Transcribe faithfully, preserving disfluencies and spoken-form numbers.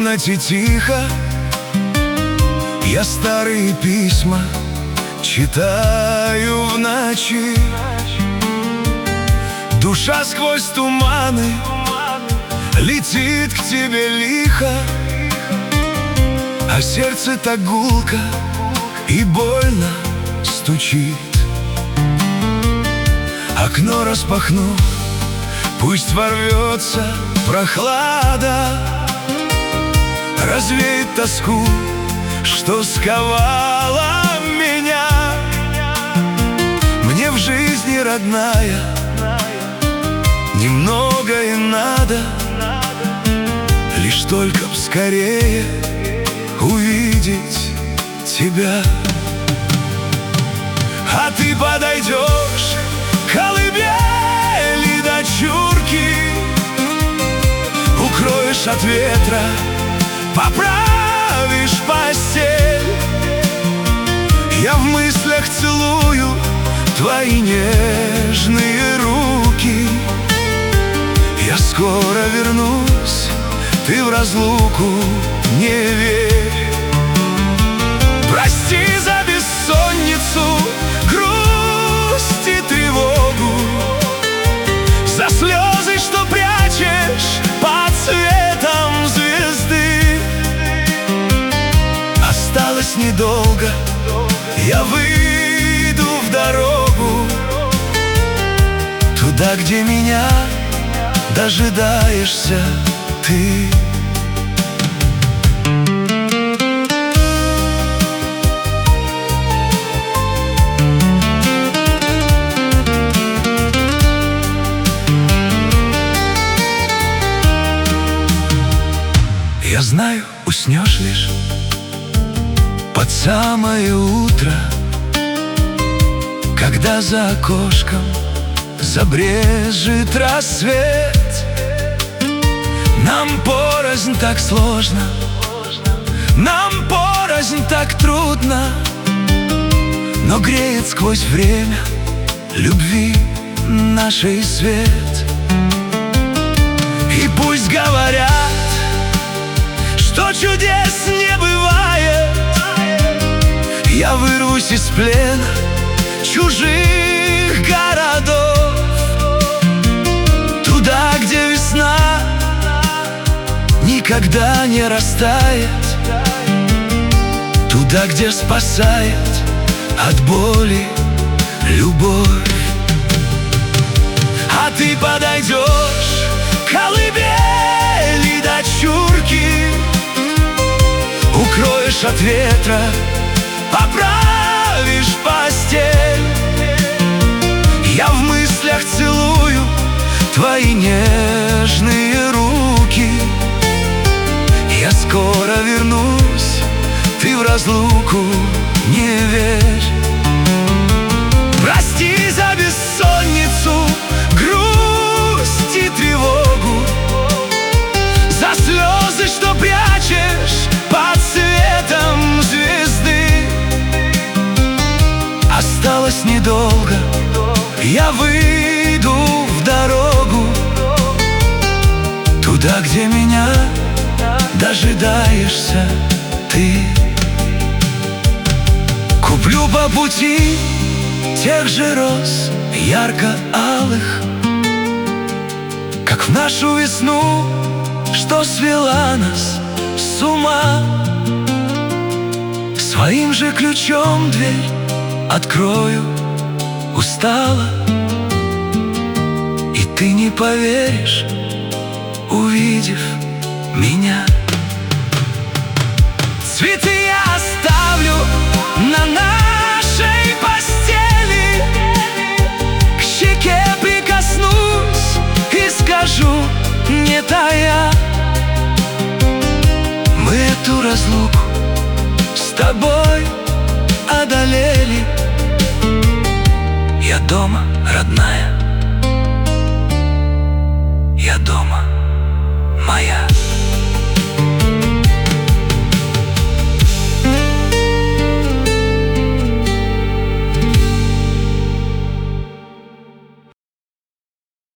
комнате тихо, я старые письма читаю в ночи. Душа сквозь туманы летит к тебе лихо, а сердце так гулко и больно стучит. Окно распахну, пусть ворвется прохлада, развеет тоску, что сковала меня. Мне в жизни, родная, немного и надо, лишь только б скорее увидеть тебя. А ты подойдешь к колыбели дочурки, укроешь от ветра, поправишь постель. Я в мыслях целую твои нежные руки. Я скоро вернусь, ты в разлуку не верь. Прости за бессонницу, грусть и тревогу, за слезы, что прячешь под светом звезды. Осталось недолго, я выйду в дорогу, туда, где меня дожидаешься ты. Я знаю, уснешь лишь под самое утро, когда за окошком забрежет рассвет. Нам порознь так сложно, нам порознь так трудно, но греет сквозь время любви нашей свет. И пусть говорят, что чудес не бывает, я вырвусь из плена чужих городов, туда, где весна никогда не растает, туда, где спасает от боли любовь. А ты подойдешь к колыбели дочурки, укроешь от ветра, поправишь постель. Я в мыслях целую твои нежные руки. Я скоро вернусь, ты в разлуку не верь. Прости за бессонницу, грусть и тревогу, за слезы, что прячешь под светом звезды. Осталось недолго, я выйду в дорогу, туда, где меня дожидаешься ты. Куплю по пути тех же роз ярко-алых, как в нашу весну, что свела нас с ума. Своим же ключом дверь открою устало, и ты не поверишь, увидев меня. Цветы я оставлю на нашей постели, к щеке прикоснусь и скажу, не тая: мы эту разлуку с тобой одолели. Я дома, родная, я дома, моя.